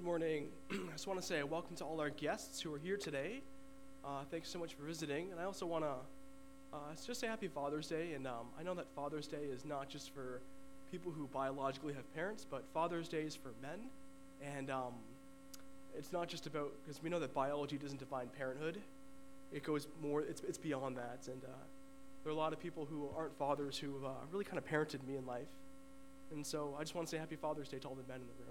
morning. I just want to say welcome to all our guests who are here today. Thanks so much for visiting. And I also want to just say happy Father's Day. And I know that Father's Day is not just for people who biologically have parents, but Father's Day is for men. And it's not just about, because we know that biology doesn't define parenthood. It goes more, it's beyond that. And there are a lot of people who aren't fathers who have really kind of parented me in life. And so I just want to say happy Father's Day to all the men in the room.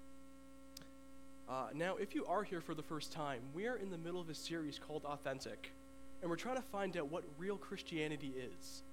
Now, if you are here for the first time, we are in the middle of a series called Authentic, and we're trying to find out what real Christianity is.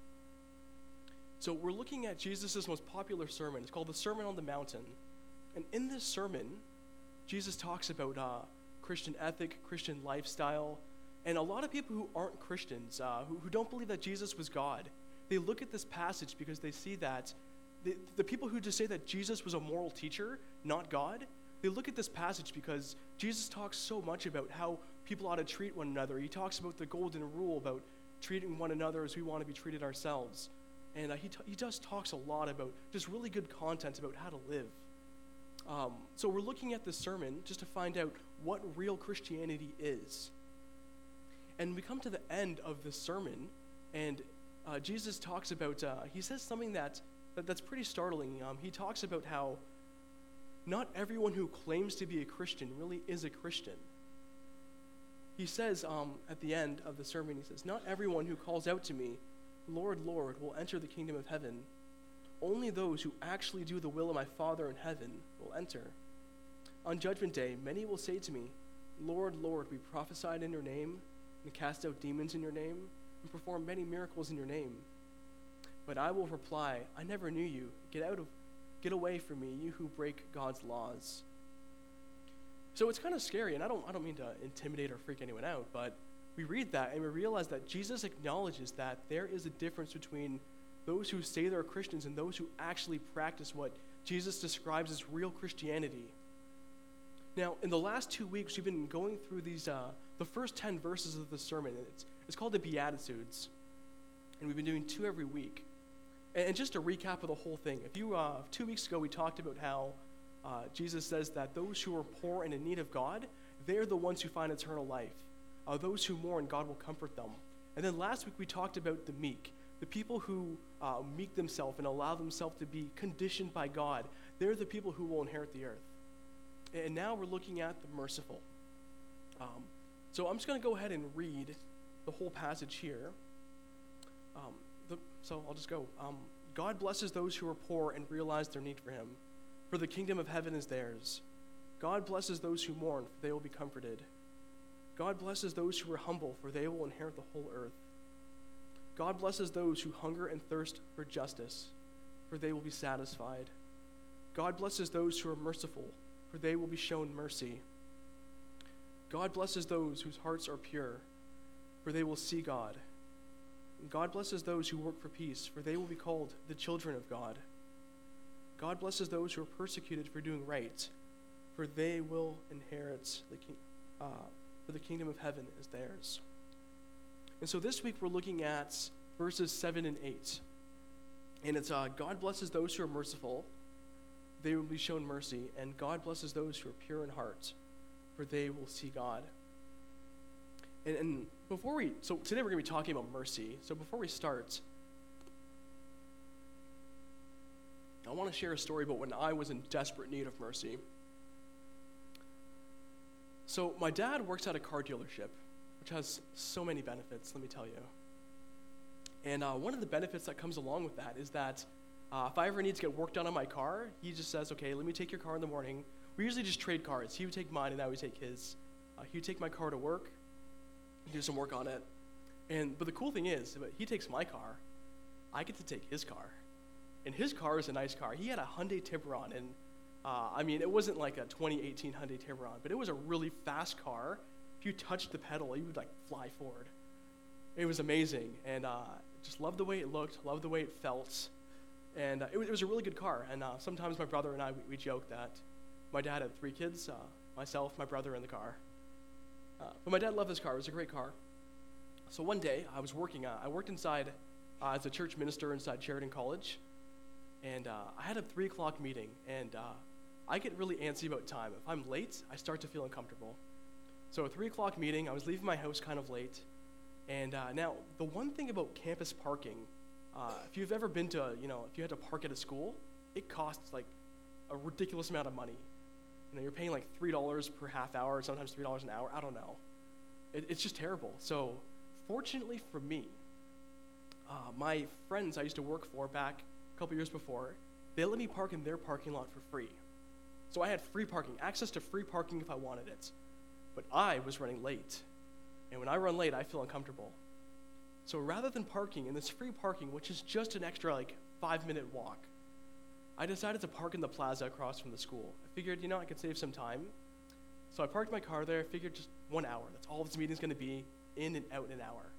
So we're looking at Jesus' most popular sermon. It's called the Sermon on the Mountain. And in this sermon, Jesus talks about Christian ethic, Christian lifestyle, and a lot of people who aren't Christians, who don't believe that Jesus was God, they look at this passage because they see that the people who just say that Jesus was a moral teacher, not God, they look at this passage because Jesus talks so much about how people ought to treat one another. He talks about the golden rule about treating one another as we want to be treated ourselves. And he just talks a lot about just really good content about how to live. So we're looking at this sermon just to find out what real Christianity is. And we come to the end of the sermon, and Jesus talks about, he says something that's pretty startling. He talks about how not everyone who claims to be a Christian really is a Christian. He says at the end of the sermon, he says, "Not everyone who calls out to me, 'Lord, Lord,' will enter the kingdom of heaven. Only those who actually do the will of my Father in heaven will enter. On Judgment Day, many will say to me, 'Lord, Lord, we prophesied in your name, and cast out demons in your name, and performed many miracles in your name.' But I will reply, 'I never knew you. Get away from me, you who break God's laws.'" So it's kind of scary, and I don't mean to intimidate or freak anyone out, but we read that and we realize that Jesus acknowledges that there is a difference between those who say they're Christians and those who actually practice what Jesus describes as real Christianity. Now, in the last 2 weeks, we've been going through these the first 10 verses of the sermon. It's called the Beatitudes, and we've been doing 2 every week. And just a recap of the whole thing, 2 weeks ago we talked about how Jesus says that those who are poor and in need of God, they're the ones who find eternal life. Those who mourn, God will comfort them. And then last week we talked about the meek, the people who meek themselves and allow themselves to be conditioned by God. They're the people who will inherit the earth. And now we're looking at the merciful. So I'm just going to go ahead and read the whole passage here. So I'll just go. God blesses those who are poor and realize their need for him, for the kingdom of heaven is theirs. God blesses those who mourn, for they will be comforted. God blesses those who are humble, for they will inherit the whole earth. God blesses those who hunger and thirst for justice, for they will be satisfied. God blesses those who are merciful, for they will be shown mercy. God blesses those whose hearts are pure, for they will see God. God blesses those who work for peace, for they will be called the children of God. God blesses those who are persecuted for doing right, for they will inherit for the kingdom of heaven is theirs. And so this week we're looking at verses 7 and 8. And it's God blesses those who are merciful, they will be shown mercy, and God blesses those who are pure in heart, for they will see God. And so today we're going to be talking about mercy. So before we start, I want to share a story about when I was in desperate need of mercy. So my dad works at a car dealership, which has so many benefits, let me tell you. And one of the benefits that comes along with that is that if I ever need to get work done on my car, he just says, "Okay, let me take your car in the morning." We usually just trade cars. He would take mine and I would take his. He would take my car to work and do some work on it. But the cool thing is, he takes my car, I get to take his car. And his car is a nice car. He had a Hyundai Tiburon, and it wasn't like a 2018 Hyundai Tiburon, but it was a really fast car. If you touched the pedal, you would fly forward. It was amazing, and just loved the way it looked, loved the way it felt, and it was a really good car. And sometimes my brother and I, we joke that my dad had 3 kids, myself, my brother, and the car. But my dad loved this car. It was a great car. So one day, I worked inside as a church minister inside Sheridan College, and I had a 3 o'clock meeting, and I get really antsy about time. If I'm late, I start to feel uncomfortable. So a 3 o'clock meeting, I was leaving my house kind of late. And now, the one thing about campus parking, if you've ever been to, if you had to park at a school, it costs like a ridiculous amount of money. You're paying like $3 per half hour, sometimes $3 an hour. I don't know. It's just terrible. So fortunately for me, my friends I used to work for back a couple years before, they let me park in their parking lot for free. So I had free parking, access to free parking if I wanted it. But I was running late. And when I run late, I feel uncomfortable. So rather than parking in this free parking, which is just an extra 5-minute walk, I decided to park in the plaza across from the school. I figured, I could save some time. So I parked my car there. I figured just 1 hour. That's all this meeting's going to be, in and out in an hour.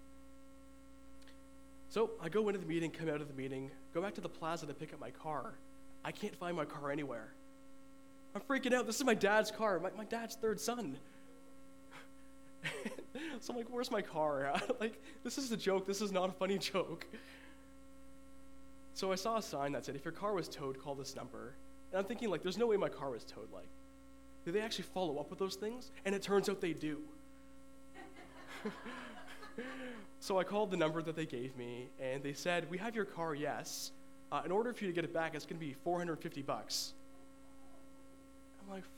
So I go into the meeting, come out of the meeting, go back to the plaza to pick up my car. I can't find my car anywhere. I'm freaking out. This is my dad's car, my dad's third son. So I'm like, where's my car? This is a joke. This is not a funny joke. So I saw a sign that said, if your car was towed, call this number. And I'm thinking, there's no way my car was towed. Do they actually follow up with those things? And it turns out they do. So I called the number that they gave me, and they said, we have your car, yes. In order for you to get it back, it's going to be $450. I'm like,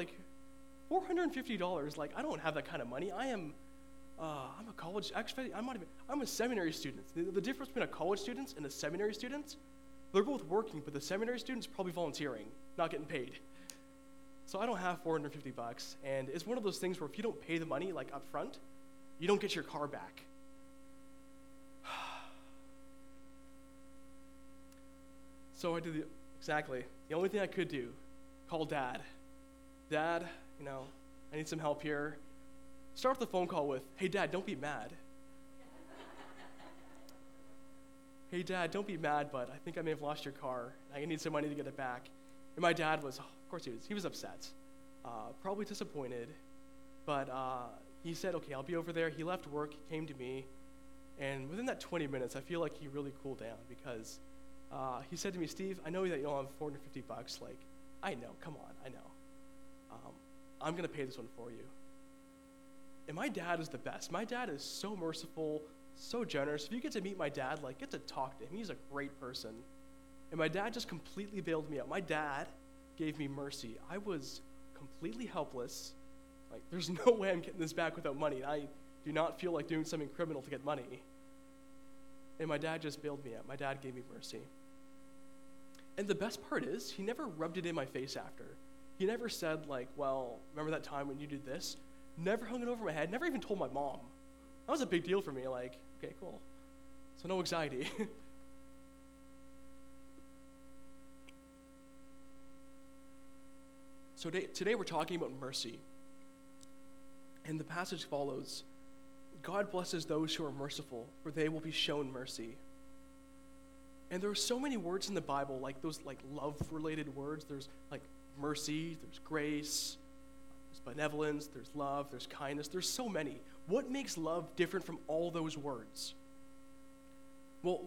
$450? I don't have that kind of money. I'm a college, actually, I'm a seminary student. The difference between a college student and a seminary student, they're both working, but the seminary student's probably volunteering, not getting paid. So I don't have $450, and it's one of those things where if you don't pay the money, up front, you don't get your car back. So I did exactly the only thing I could do, call Dad. Dad, I need some help here. Start the phone call with, hey, Dad, don't be mad. Hey, Dad, don't be mad, but I think I may have lost your car. I need some money to get it back. And my dad was, of course he was upset, probably disappointed, but he said, okay, I'll be over there. He left work, he came to me, and within that 20 minutes, I feel like he really cooled down because he said to me, Steve, I know that you don't have $450. I know, come on, I know. I'm going to pay this one for you. And my dad is the best. My dad is so merciful, so generous. If you get to meet my dad, get to talk to him. He's a great person. And my dad just completely bailed me out. My dad gave me mercy. I was completely helpless. There's no way I'm getting this back without money. I do not feel like doing something criminal to get money. And my dad just bailed me out. My dad gave me mercy. And the best part is, he never rubbed it in my face after. He never said, well, remember that time when you did this? Never hung it over my head. Never even told my mom. That was a big deal for me. Okay, cool. So no anxiety. So today we're talking about mercy. And the passage follows, God blesses those who are merciful, for they will be shown mercy. And there are so many words in the Bible, those love-related words. There's mercy, there's grace, there's benevolence, there's love, there's kindness. There's so many. What makes love different from all those words? Well,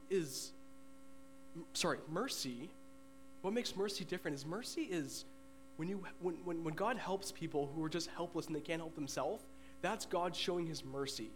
mercy, what makes mercy different is mercy is when God helps people who are just helpless and they can't help themselves, that's God showing his mercy.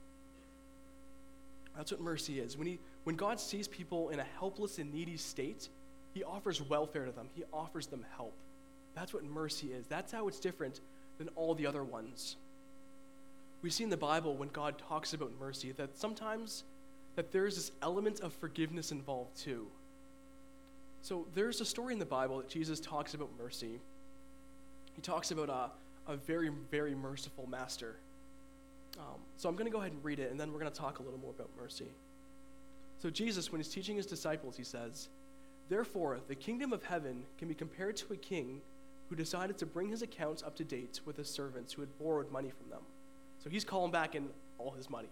That's what mercy is. When God sees people in a helpless and needy state, he offers welfare to them. He offers them help. That's what mercy is. That's how it's different than all the other ones. We see in the Bible when God talks about mercy that sometimes that there's this element of forgiveness involved too. So there's a story in the Bible that Jesus talks about mercy. He talks about a very, very merciful master. So I'm going to go ahead and read it, and then we're going to talk a little more about mercy. So Jesus, when he's teaching his disciples, he says, "Therefore, the kingdom of heaven can be compared to a king who decided to bring his accounts up to date with his servants who had borrowed money from them." So he's calling back in all his money.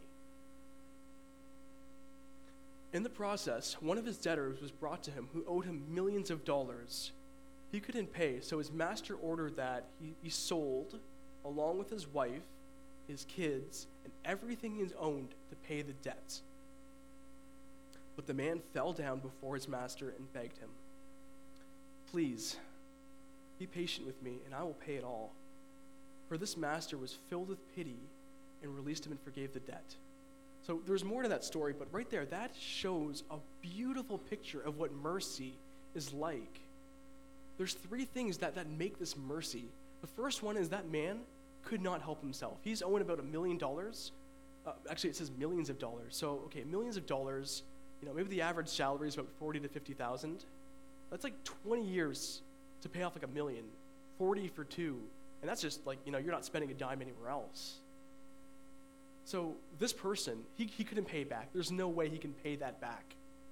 In the process, one of his debtors was brought to him who owed him millions of dollars. He couldn't pay, so his master ordered that he sold, along with his wife, his kids, and everything he owned to pay the debt. But the man fell down before his master and begged him, "Please, Be patient with me, and I will pay it all. For this master was filled with pity and released him and forgave the debt. So there's more to that story, but right there, that shows a beautiful picture of what mercy is like. There's three things that make this mercy. The first one is that man could not help himself. He's owing about $1 million. Actually, it says millions of dollars. So, okay, millions of dollars. Maybe the average salary is about $40,000 to $50,000. That's like 20 years to pay off like $1 million, 40 for 2, and that's just like you're not spending a dime anywhere else. So this person, he couldn't pay back. There's no way he can pay that back.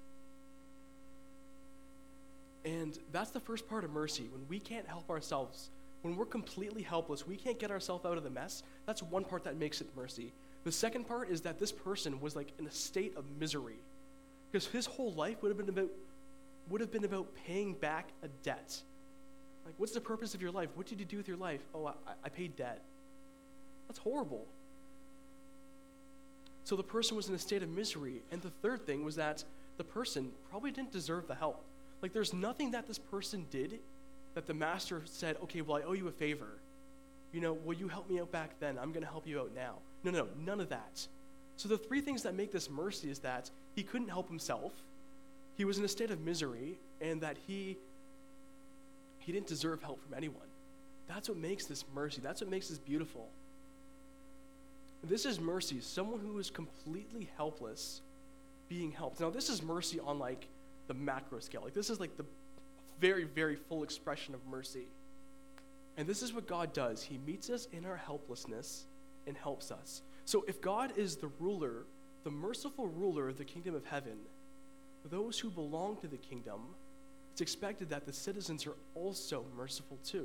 And that's the first part of mercy. When we can't help ourselves, when we're completely helpless, we can't get ourselves out of the mess. That's one part that makes it mercy. The second part is that this person was like in a state of misery, because his whole life would have been about paying back a debt. Like, what's the purpose of your life? What did you do with your life? Oh, I paid debt. That's horrible. So the person was in a state of misery. And the third thing was that the person probably didn't deserve the help. Like, there's nothing that this person did that the master said, okay, well, I owe you a favor. Will you help me out back then? I'm going to help you out now. No, none of that. So the three things that make this mercy is that he couldn't help himself, he was in a state of misery, and that he didn't deserve help from anyone. That's what makes this mercy. That's what makes this beautiful. This is mercy, someone who is completely helpless being helped. Now, this is mercy on like the macro scale. Like, this is like the very, very full expression of mercy. And this is what God does. He meets us in our helplessness and helps us. So if God is the ruler, the merciful ruler of the kingdom of heaven, those who belong to the kingdom, it's expected that the citizens are also merciful too.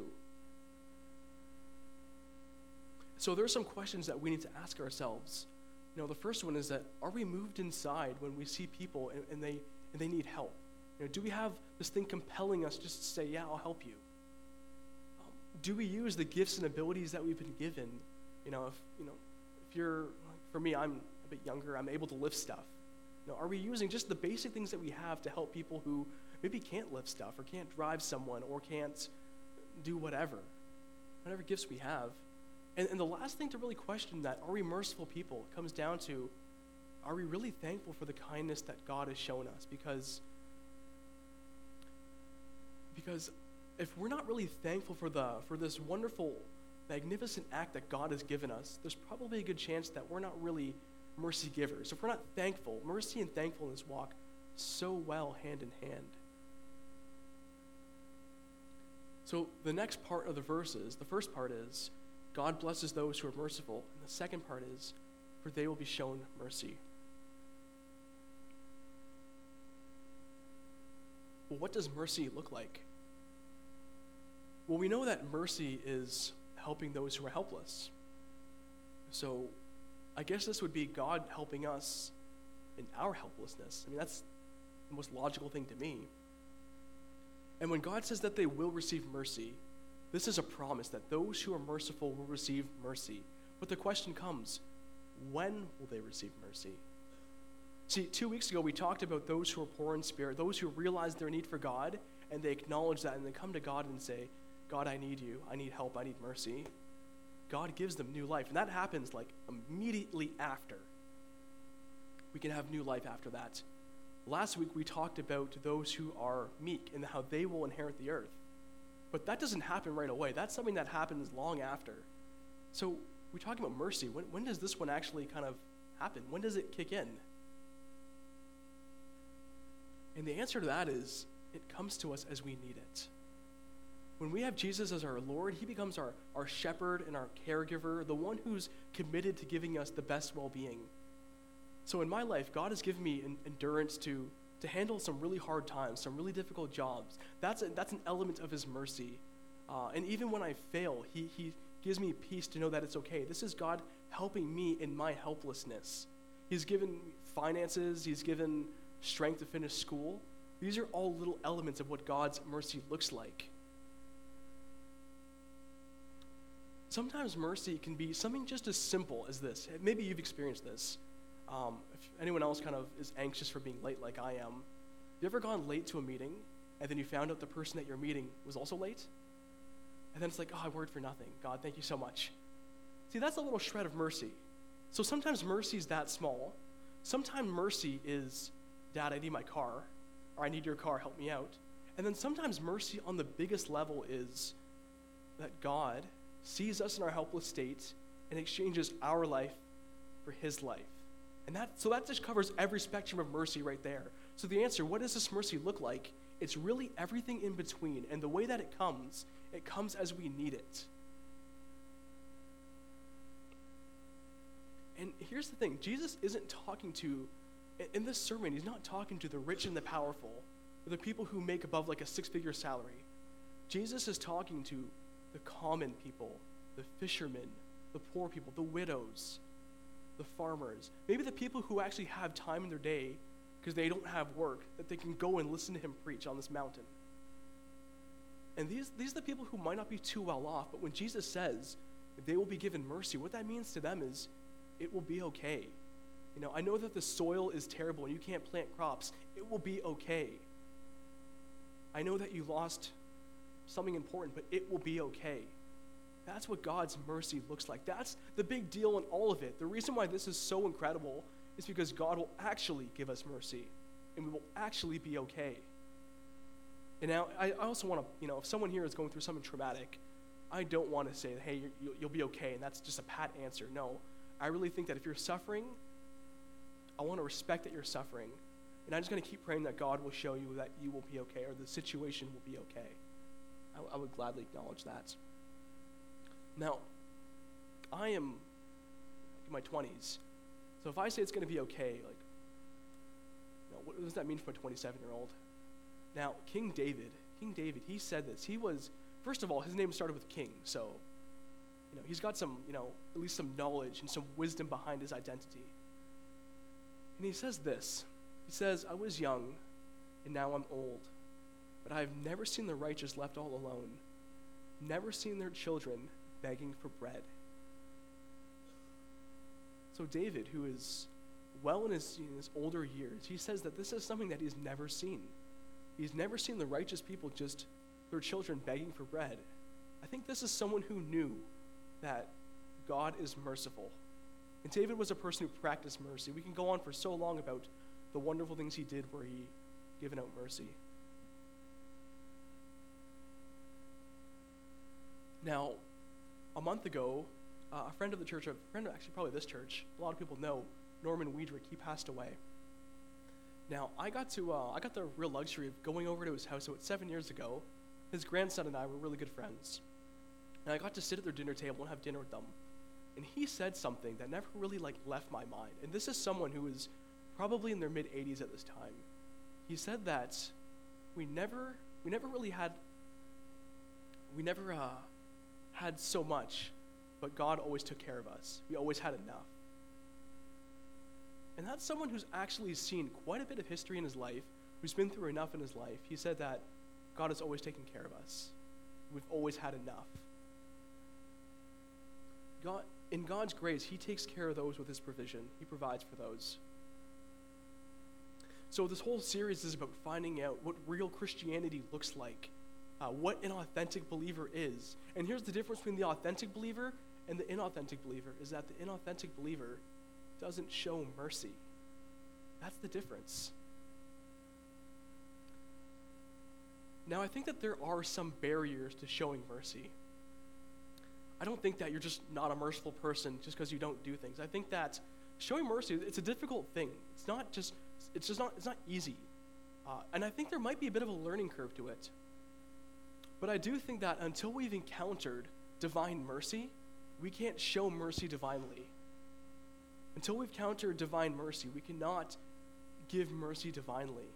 So there are some questions that we need to ask ourselves. The first one is that, are we moved inside when we see people and they need help? Do we have this thing compelling us just to say, yeah, I'll help you? Do we use the gifts and abilities that we've been given? If you're, for me, I'm a bit younger, I'm able to lift stuff. Are we using just the basic things that we have to help people who maybe can't lift stuff or can't drive someone or can't do whatever gifts we have? And the last thing to really question that, are we merciful people? It comes down to, are we really thankful for the kindness that God has shown us? Because if we're not really thankful for this wonderful, magnificent act that God has given us, there's probably a good chance that we're not really mercy givers. If we're not thankful, mercy and thankfulness walk so well hand in hand. So the next part of the verses, the first part is, God blesses those who are merciful. And the second part is, for they will be shown mercy. Well, what does mercy look like? Well, we know that mercy is helping those who are helpless. So I guess this would be God helping us in our helplessness. That's the most logical thing to me. And when God says that they will receive mercy, this is a promise that those who are merciful will receive mercy. But the question comes, when will they receive mercy? See, 2 weeks ago we talked about those who are poor in spirit, those who realize their need for God, and they acknowledge that, and they come to God and say, God, I need you, I need help, I need mercy. God gives them new life, and that happens like immediately after. We can have new life after that. Last week we talked about those who are meek and how they will inherit the earth. But that doesn't happen right away. That's something that happens long after. So we're talking about mercy. When does this one actually kind of happen? When does it kick in? And the answer to that is, it comes to us as we need it. When we have Jesus as our Lord, he becomes our shepherd and our caregiver, the one who's committed to giving us the best well-being. So in my life, God has given me endurance to handle some really hard times, some really difficult jobs. That's an element of his mercy. And even when I fail, he gives me peace to know that it's okay. This is God helping me in my helplessness. He's given finances, he's given strength to finish school. These are all little elements of what God's mercy looks like. Sometimes mercy can be something just as simple as this. Maybe you've experienced this. If anyone else kind of is anxious for being late like I am, have you ever gone late to a meeting and then you found out the person at your meeting was also late? And then it's like, oh, I worked for nothing. God, thank you so much. See, that's a little shred of mercy. So sometimes mercy is that small. Sometimes mercy is, Dad, I need my car, or I need your car, help me out. And then sometimes mercy on the biggest level is that God sees us in our helpless state and exchanges our life for his life. And that just covers every spectrum of mercy right there. So the answer, what does this mercy look like? It's really everything in between. And the way that it comes as we need it. And here's the thing, Jesus isn't talking to, in this sermon, he's not talking to the rich and the powerful, or the people who make above like a 6-figure salary. Jesus is talking to the common people, the fishermen, the poor people, the widows, the farmers, maybe the people who actually have time in their day because they don't have work, that they can go and listen to him preach on this mountain. And these are the people who might not be too well off, but when Jesus says they will be given mercy, what that means to them is it will be okay. You know, I know that the soil is terrible and you can't plant crops. It will be okay. I know that you lost something important, but it will be okay. That's what God's mercy looks like. That's the big deal in all of it. The reason why this is so incredible is because God will actually give us mercy, and we will actually be okay. And now, I also want to, if someone here is going through something traumatic, I don't want to say, hey, you'll be okay, and that's just a pat answer. No, I really think that if you're suffering, I want to respect that you're suffering, and I'm just going to keep praying that God will show you that you will be okay, or the situation will be okay. I would gladly acknowledge that. Now, I am in my 20s, so if I say it's going to be okay, what does that mean for a 27-year-old? Now, King David, he said this. He was, first of all, his name started with king, so, he's got some, at least some knowledge and some wisdom behind his identity. And he says this. He says, I was young, and now I'm old, but I have never seen the righteous left all alone, never seen their children begging for bread. So David, who is well in his older years, he says that this is something that he's never seen. He's never seen the righteous people just their children begging for bread. I think this is someone who knew that God is merciful. And David was a person who practiced mercy. We can go on for so long about the wonderful things he did where he given out mercy. Now, a month ago, a friend of the church, actually probably this church, a lot of people know, Norman Weidrich, he passed away. Now, I got the real luxury of going over to his house. So it's 7 years ago. His grandson and I were really good friends. And I got to sit at their dinner table and have dinner with them. And he said something that never really left my mind. And this is someone who is probably in their mid-80s at this time. He said that we never had so much, but God always took care of us. We always had enough. And that's someone who's actually seen quite a bit of history in his life, who's been through enough in his life. He said that God has always taken care of us. We've always had enough. In God's grace, he takes care of those with his provision. He provides for those. So this whole series is about finding out what real Christianity looks like, what an authentic believer is. And here's the difference between the authentic believer and the inauthentic believer, is that the inauthentic believer doesn't show mercy. That's the difference. Now, I think that there are some barriers to showing mercy. I don't think that you're just not a merciful person just because you don't do things. I think that showing mercy, it's a difficult thing. It's not easy. And I think there might be a bit of a learning curve to it. But I do think that until we've encountered divine mercy, we can't show mercy divinely. Until we've encountered divine mercy, we cannot give mercy divinely.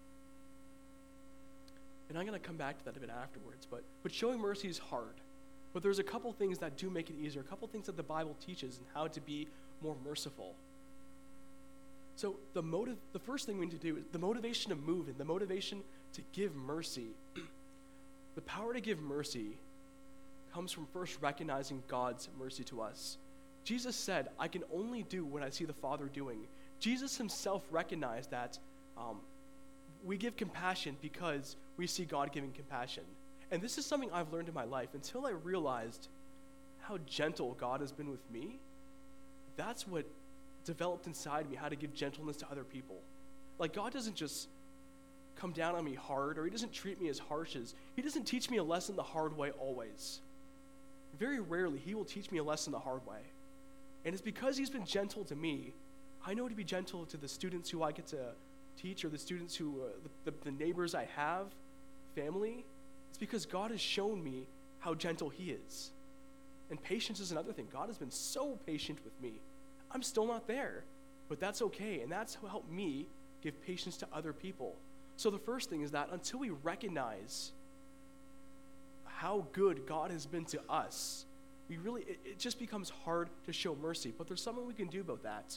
And I'm going to come back to that a bit afterwards, but showing mercy is hard. But there's a couple things that do make it easier, a couple things that the Bible teaches and how to be more merciful. So the first thing we need to do is the motivation to move and the motivation to give mercy. The power to give mercy comes from first recognizing God's mercy to us. Jesus said, I can only do what I see the Father doing. Jesus himself recognized that we give compassion because we see God giving compassion. And this is something I've learned in my life. Until I realized how gentle God has been with me, that's what developed inside me, how to give gentleness to other people. Like, God doesn't just come down on me hard, or he doesn't treat me as harsh as, he doesn't teach me a lesson the hard way always. Very rarely, he will teach me a lesson the hard way. And it's because he's been gentle to me, I know to be gentle to the students who I get to teach, or the students who, the neighbors I have, family. It's because God has shown me how gentle he is. And patience is another thing. God has been so patient with me. I'm still not there, but that's okay. And that's what helped me give patience to other people. So the first thing is that until we recognize how good God has been to us, it just becomes hard to show mercy. But there's something we can do about that.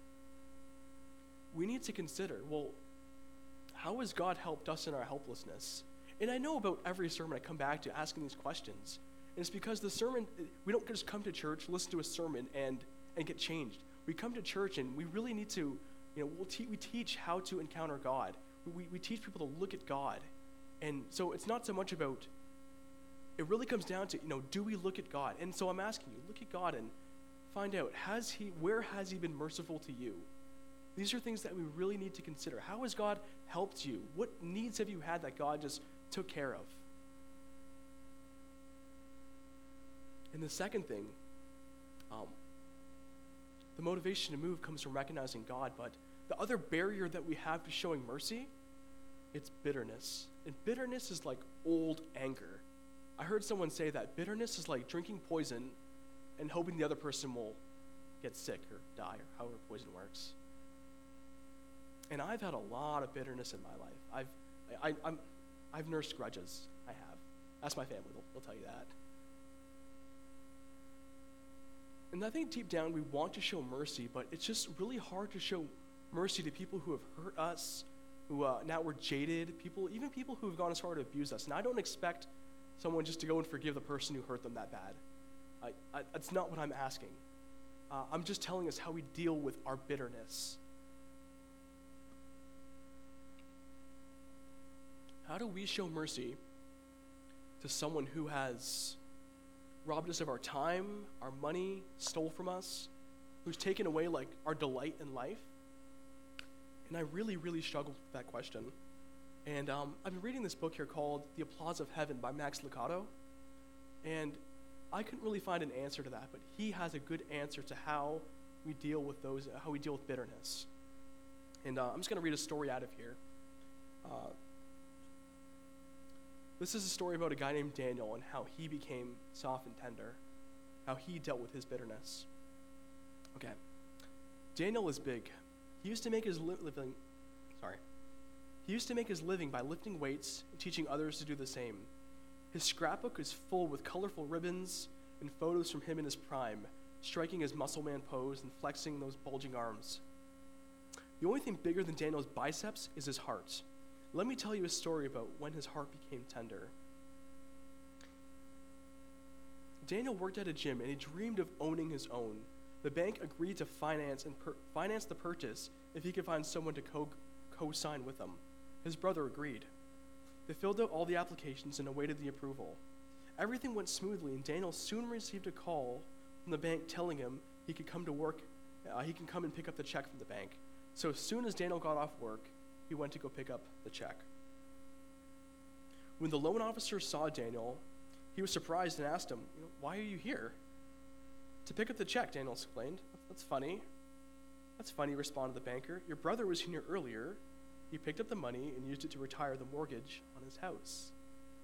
We need to consider, well, how has God helped us in our helplessness? And I know about every sermon I come back to asking these questions. And it's because the sermon, we don't just come to church, listen to a sermon, and get changed. We come to church and we really need to, we teach how to encounter God. We teach people to look at God. And so it's not so much about, it really comes down to, do we look at God? And so I'm asking you, look at God and find out, where has he been merciful to you? These are things that we really need to consider. How has God helped you? What needs have you had that God just took care of? And the second thing, the motivation to move comes from recognizing God, but the other barrier that we have to showing mercy, it's bitterness. And bitterness is like old anger. I heard someone say that bitterness is like drinking poison and hoping the other person will get sick or die, or however poison works. And I've had a lot of bitterness in my life. I've nursed grudges. I have. Ask my family; they'll tell you that. And I think deep down we want to show mercy, but it's just really hard to show mercy to people who have hurt us, who now we're jaded, even people who have gone as far to abuse us. And I don't expect someone just to go and forgive the person who hurt them that bad. That's not what I'm asking. I'm just telling us how we deal with our bitterness. How do we show mercy to someone who has robbed us of our time, our money, stole from us, who's taken away like our delight in life? And I really, really struggled with that question. And I've been reading this book here called The Applause of Heaven by Max Lucado. And I couldn't really find an answer to that, but he has a good answer to how we deal with bitterness. And I'm just going to read a story out of here. This is a story about a guy named Daniel and how he became soft and tender, how he dealt with his bitterness. Okay. Daniel is big. He used to make his living by lifting weights and teaching others to do the same. His scrapbook is full with colorful ribbons and photos from him in his prime, striking his muscle man pose and flexing those bulging arms. The only thing bigger than Daniel's biceps is his heart. Let me tell you a story about when his heart became tender. Daniel worked at a gym and he dreamed of owning his own. The bank agreed to finance the purchase if he could find someone to co-sign with him. His brother agreed. They filled out all the applications and awaited the approval. Everything went smoothly, and Daniel soon received a call from the bank telling him he could come to work. He can come and pick up the check from the bank. So as soon as Daniel got off work, he went to go pick up the check. When the loan officer saw Daniel, he was surprised and asked him, "Why are you here?" "To pick up the check," Daniel explained. "That's funny." "That's funny," responded the banker. "Your brother was here earlier. He picked up the money and used it to retire the mortgage on his house."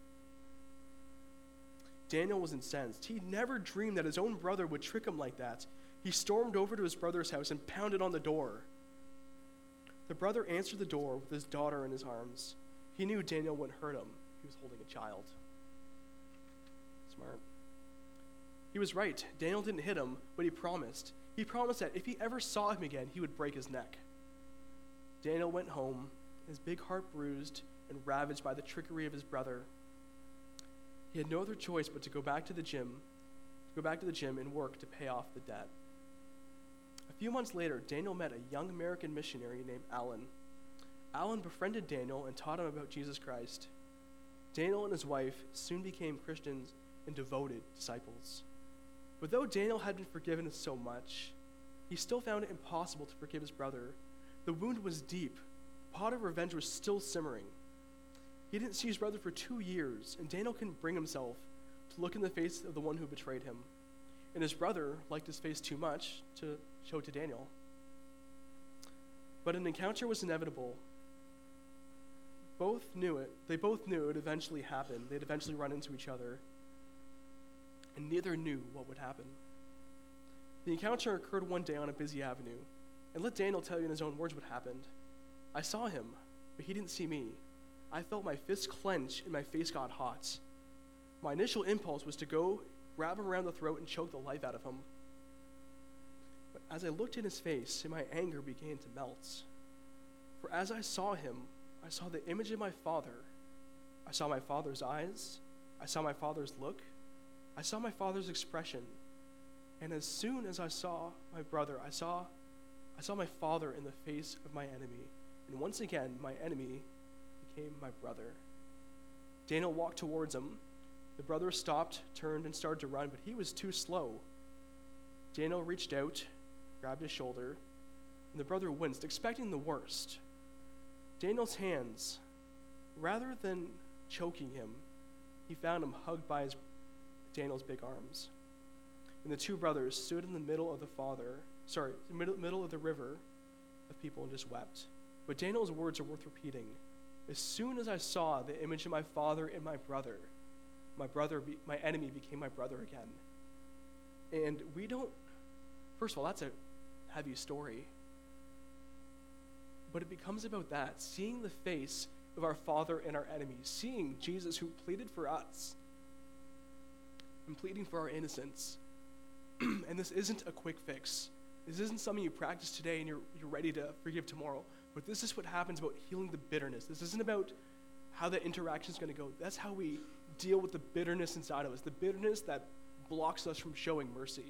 Daniel was incensed. He never dreamed that his own brother would trick him like that. He stormed over to his brother's house and pounded on the door. The brother answered the door with his daughter in his arms. He knew Daniel wouldn't hurt him. He was holding a child. Smart. He was right. Daniel didn't hit him, but he promised. He promised that if he ever saw him again, he would break his neck. Daniel went home, his big heart bruised and ravaged by the trickery of his brother. He had no other choice but to go back to the gym and work to pay off the debt. A few months later, Daniel met a young American missionary named Alan. Alan befriended Daniel and taught him about Jesus Christ. Daniel and his wife soon became Christians and devoted disciples. But though Daniel had been forgiven so much, he still found it impossible to forgive his brother. The wound was deep. The pot of revenge was still simmering. He didn't see his brother for 2 years, and Daniel couldn't bring himself to look in the face of the one who betrayed him. And his brother liked his face too much to show it to Daniel. But an encounter was inevitable. They both knew it would eventually happen. They'd eventually run into each other. And neither knew what would happen. The encounter occurred one day on a busy avenue. And let Daniel tell you in his own words what happened. I saw him, but he didn't see me. I felt my fists clench and my face got hot. My initial impulse was to go grab him around the throat and choke the life out of him. But as I looked in his face, my anger began to melt. For as I saw him, I saw the image of my father. I saw my father's eyes. I saw my father's look. I saw my father's expression. And as soon as I saw my brother, I saw my father in the face of my enemy. And once again, my enemy became my brother. Daniel walked towards him. The brother stopped, turned, and started to run, but he was too slow. Daniel reached out, grabbed his shoulder, and the brother winced, expecting the worst. Daniel's hands, rather than choking him, he found him hugged by Daniel's big arms. And the two brothers stood in the middle of middle of the river of people and just wept. But Daniel's words are worth repeating. As soon as I saw the image of my father and my brother, my enemy became my brother again. And first of all, that's a heavy story. But it becomes about that, seeing the face of our father and our enemy, seeing Jesus who pleaded for us and pleading for our innocence. And this isn't a quick fix. This isn't something you practice today and you're ready to forgive tomorrow. But this is what happens about healing the bitterness. This isn't about how the interaction is going to go. That's how we deal with the bitterness inside of us, the bitterness that blocks us from showing mercy.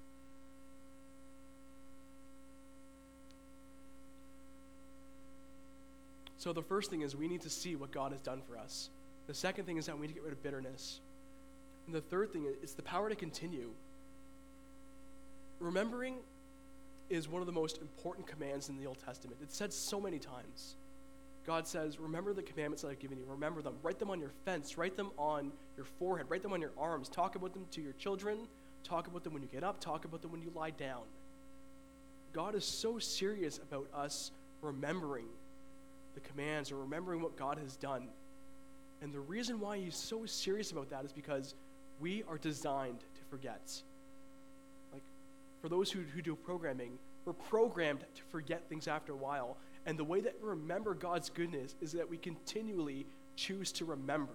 So the first thing is we need to see what God has done for us. The second thing is that we need to get rid of bitterness. And the third thing is the power to continue. Remembering is one of the most important commands in the Old Testament. It's said so many times. God says, remember the commandments that I've given you. Remember them. Write them on your fence. Write them on your forehead. Write them on your arms. Talk about them to your children. Talk about them when you get up. Talk about them when you lie down. God is so serious about us remembering the commands or remembering what God has done. And the reason why he's so serious about that is because we are designed to forget. Like, for those who do programming, we're programmed to forget things after a while. And the way that we remember God's goodness is that we continually choose to remember.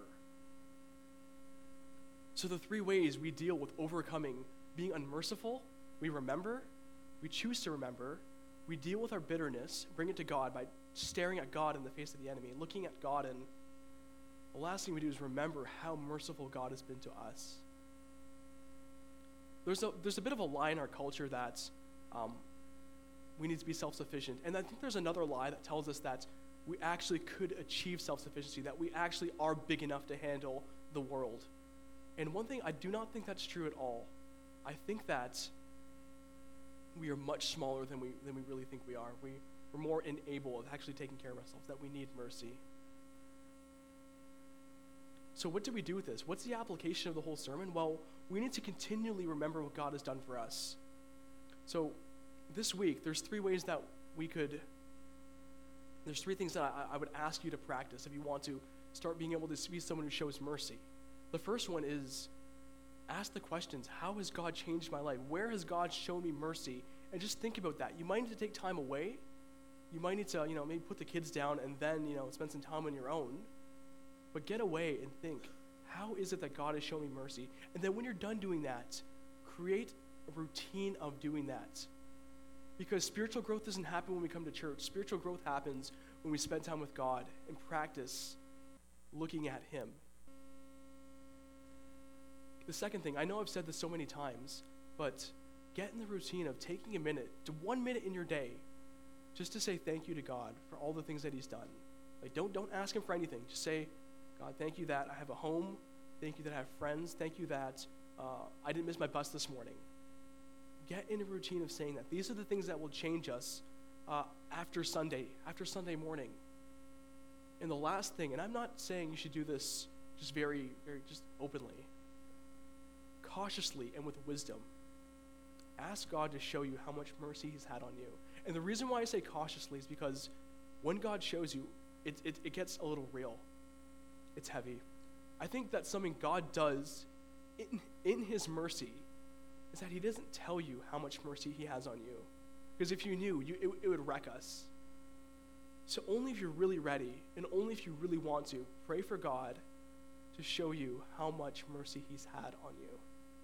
So the three ways we deal with overcoming being unmerciful, we remember, we choose to remember, we deal with our bitterness, bring it to God by staring at God in the face of the enemy, looking at God, and the last thing we do is remember how merciful God has been to us. There's a bit of a lie in our culture that we need to be self-sufficient. And I think there's another lie that tells us that we actually could achieve self-sufficiency, that we actually are big enough to handle the world. And one thing, I do not think that's true at all. I think that we are much smaller than we really think we are. We're more unable of actually taking care of ourselves, that we need mercy. So what do we do with this? What's the application of the whole sermon? Well, we need to continually remember what God has done for us. So this week, there's three things that I would ask you to practice if you want to start being able to be someone who shows mercy. The first one is ask the questions, how has God changed my life? Where has God shown me mercy? And just think about that. You might need to take time away. You might need to, maybe put the kids down and then, spend some time on your own. But get away and think, how is it that God has shown me mercy? And then when you're done doing that, create a routine of doing that. Because spiritual growth doesn't happen when we come to church. Spiritual growth happens when we spend time with God and practice looking at him. The second thing, I know I've said this so many times, but get in the routine of taking 1 minute in your day, just to say thank you to God for all the things that he's done. Like, don't ask him for anything. Just say, God, thank you that I have a home. Thank you that I have friends. Thank you that I didn't miss my bus this morning. Get in a routine of saying that. These are the things that will change us after Sunday morning. And the last thing, and I'm not saying you should do this just very, very just openly. Cautiously and with wisdom, ask God to show you how much mercy he's had on you. And the reason why I say cautiously is because when God shows you, it gets a little real. It's heavy. I think that's something God does in his mercy, is that he doesn't tell you how much mercy he has on you. Because if you knew, it would wreck us. So only if you're really ready, and only if you really want to, pray for God to show you how much mercy he's had on you.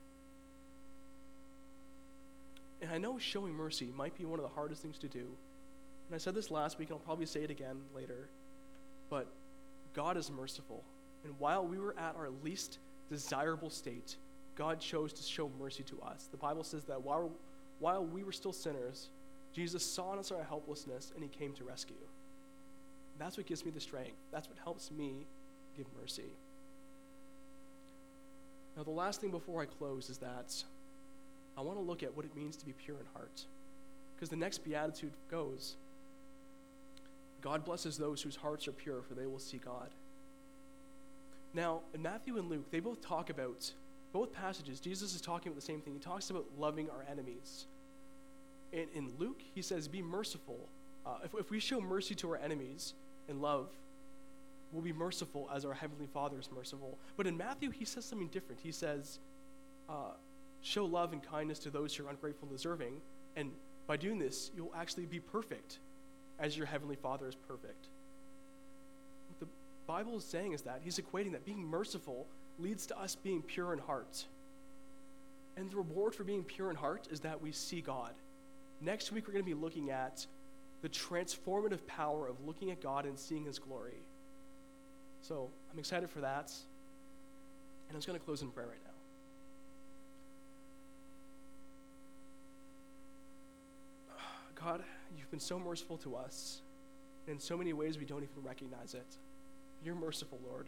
And I know showing mercy might be one of the hardest things to do. And I said this last week, and I'll probably say it again later. But God is merciful. And while we were at our least desirable state, God chose to show mercy to us. The Bible says that while we were still sinners, Jesus saw in us our helplessness, and he came to rescue. That's what gives me the strength. That's what helps me give mercy. Now, the last thing before I close is that I want to look at what it means to be pure in heart. Because the next beatitude goes, God blesses those whose hearts are pure, for they will see God. Now, in Matthew and Luke, they both talk about, both passages, Jesus is talking about the same thing. He talks about loving our enemies. In Luke, he says, be merciful. If we show mercy to our enemies in love, we'll be merciful as our Heavenly Father is merciful. But in Matthew, he says something different. He says, show love and kindness to those who are ungrateful and deserving, and by doing this, you'll actually be perfect as your Heavenly Father is perfect. What the Bible is saying is that he's equating that being merciful leads to us being pure in heart. And the reward for being pure in heart is that we see God. Next week, we're going to be looking at the transformative power of looking at God and seeing his glory. So I'm excited for that. And I'm just going to close in prayer right now. God, you've been so merciful to us. And in so many ways, we don't even recognize it. You're merciful, Lord.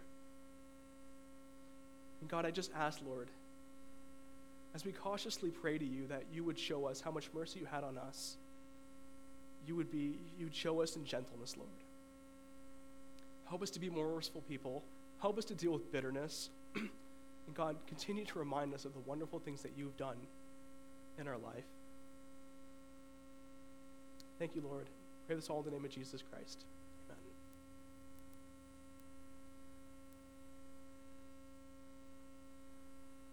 And God, I just ask, Lord, as we cautiously pray to you that you would show us how much mercy you had on us, you'd show us in gentleness, Lord. Help us to be more merciful people. Help us to deal with bitterness. And God, continue to remind us of the wonderful things that you've done in our life. Thank you, Lord. Pray this all in the name of Jesus Christ.